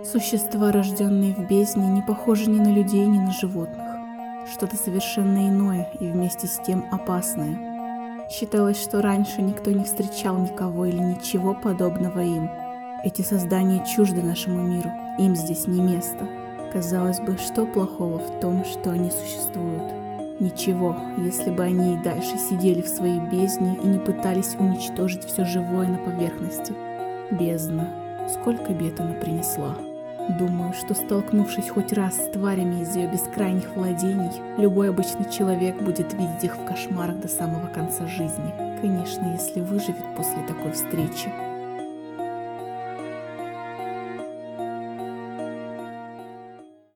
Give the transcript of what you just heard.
Существа, рожденные в бездне, не похожи ни на людей, ни на животных. Что-то совершенно иное и вместе с тем опасное. Считалось, что раньше никто не встречал никого или ничего подобного им. Эти создания чужды нашему миру, им здесь не место. Казалось бы, что плохого в том, что они существуют? Ничего, если бы они и дальше сидели в своей бездне и не пытались уничтожить все живое на поверхности. Бездна. Сколько бед она принесла. Думаю, что столкнувшись хоть раз с тварями из ее бескрайних владений, любой обычный человек будет видеть их в кошмарах до самого конца жизни. Конечно, если выживет после такой встречи.